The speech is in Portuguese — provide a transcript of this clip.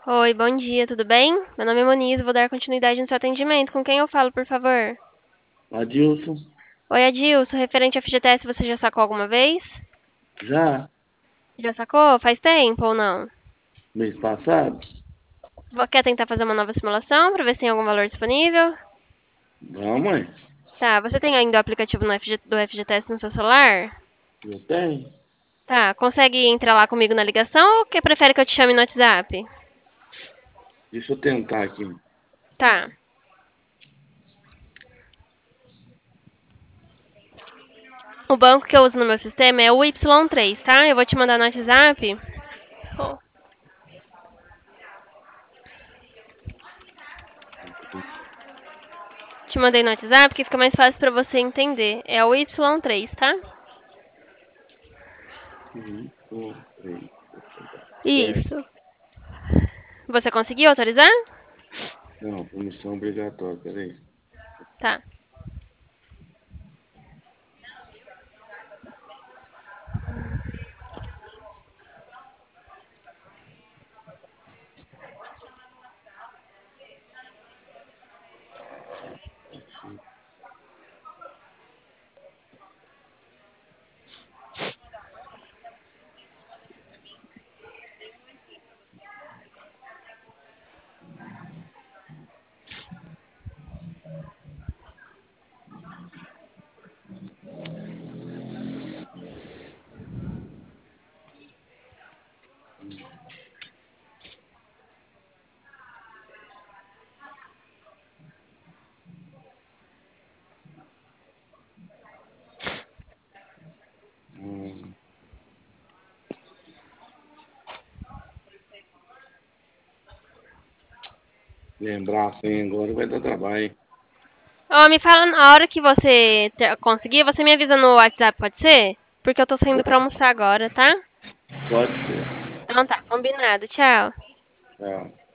Oi, bom dia, tudo bem? Meu nome é Moniz, vou dar continuidade no seu atendimento. Com quem eu falo, por favor? Adilson, Oi, Adilson, referente a FGTS, você já sacou alguma vez? já Já sacou? Faz tempo ou não? mês passado? Quer tentar fazer uma nova simulação para ver se tem algum valor disponível? Não, mãe. Tá, você tem ainda o aplicativo do FGTS no seu celular? Eu tenho. Tá, consegue entrar lá comigo na ligação ou prefere que eu te chame no WhatsApp? Deixa eu tentar aqui. Tá. O banco que eu uso no meu sistema é o Y3, tá? Eu vou te mandar no WhatsApp. Oh. Te mandei no WhatsApp que fica mais fácil pra você entender. É o Y3, tá? Três. Certo. Isso. Você conseguiu autorizar? Não, permissão obrigatória, peraí. Tá. Hum, lembrar assim agora vai dar trabalho. Ó, me fala na hora que você conseguir, você me avisa no WhatsApp, pode ser? Porque eu tô saindo pra almoçar agora, tá? Pode ser. Então tá, combinado. Tchau. Tchau.